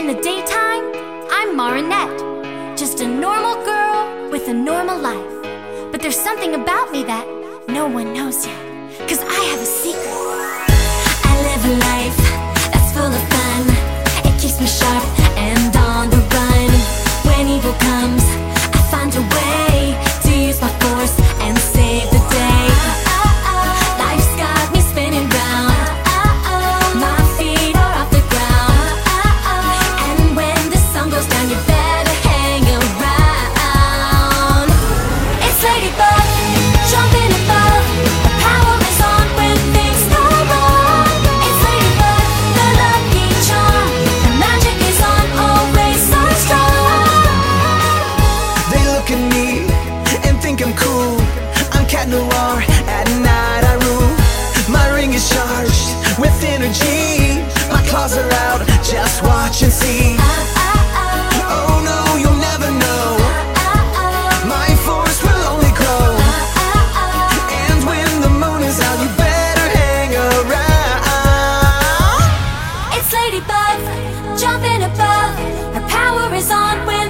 In the daytime, I'm Marinette, just a normal girl with a normal life. But there's something about me that no one knows yet, 'cause I have a secret. I live a life that's full of fun. It keeps me sharp and on the run. When evil comes, I find a way to use my force and save the day. Life's got me spinning round. My feet are off the ground. And when the sun goes down, you better hang around. It's Ladybug, jumping above. The power is on when things go wrong. It's Ladybug, the lucky charm. The magic is on, always so strong. They look at me and think I'm cool. I'm Cat Noir, at night I rule. My ring is charged with energy. My claws are out, just watch and see. Oh no, you'll never know. My force will only grow. And when the moon is out, you better hang around. It's Ladybug, jumping above. Her power is on when